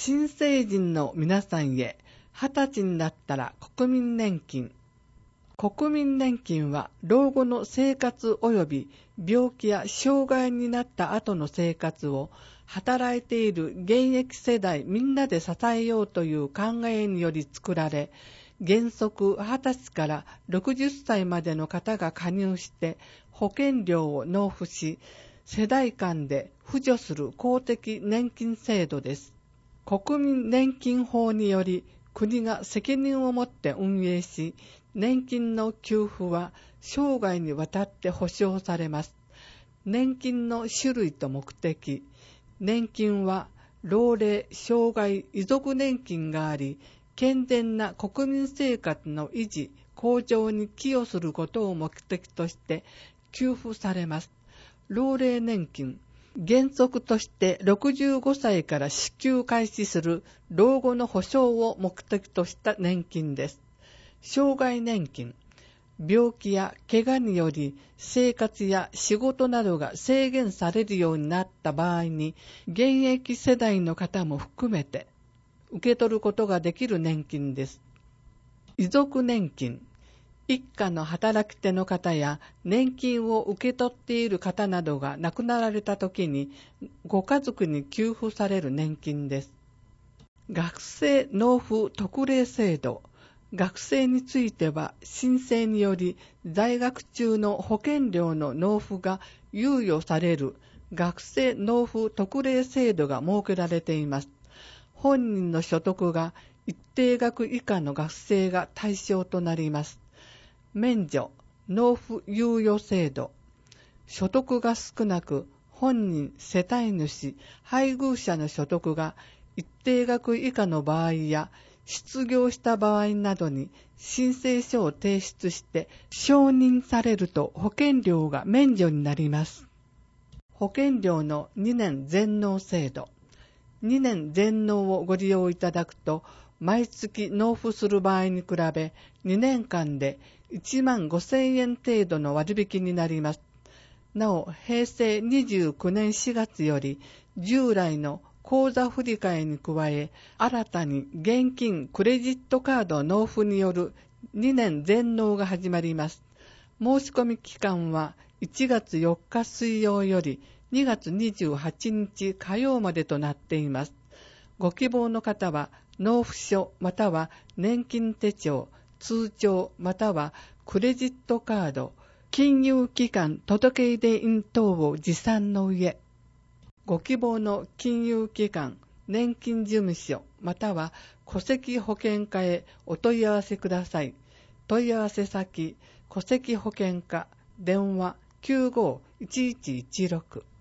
新成人の皆さんへ、20歳になったら国民年金。国民年金は老後の生活及び病気や障害になった後の生活を働いている現役世代みんなで支えようという考えにより作られ、原則20歳から60歳までの方が加入して保険料を納付し、世代間で扶助する公的年金制度です。国民年金法により国が責任を持って運営し、年金の給付は生涯にわたって保障されます。年金の種類と目的。年金は老齢、障害、遺族年金があり、健全な国民生活の維持、向上に寄与することを目的として給付されます。老齢年金。原則として65歳から支給開始する老後の保障を目的とした年金です。障害年金。病気や怪我により生活や仕事などが制限されるようになった場合に、現役世代の方も含めて受け取ることができる年金です。遺族年金。一家の働き手の方や年金を受け取っている方などが亡くなられたときにご家族に給付される年金です。学生納付特例制度。学生については申請により在学中の保険料の納付が猶予される学生納付特例制度が設けられています。本人の所得が一定額以下の学生が対象となります。免除、納付猶予制度。所得が少なく、本人、世帯主、配偶者の所得が一定額以下の場合や、失業した場合などに申請書を提出して承認されると保険料が免除になります。保険料の2年全納制度。2年全納をご利用いただくと、毎月納付する場合に比べ2年間で1万5000円程度の割引になります。なお、平成29年4月より従来の口座振替に加え、新たに現金クレジットカード納付による2年全納が始まります。申し込み期間は1月4日水曜より2月28日火曜までとなっています。ご希望の方は納付書または年金手帳、通帳またはクレジットカード、金融機関届出印等を持参の上、ご希望の金融機関、年金事務所または戸籍保険課へお問い合わせください。問い合わせ先、戸籍保険課、電話 95-1116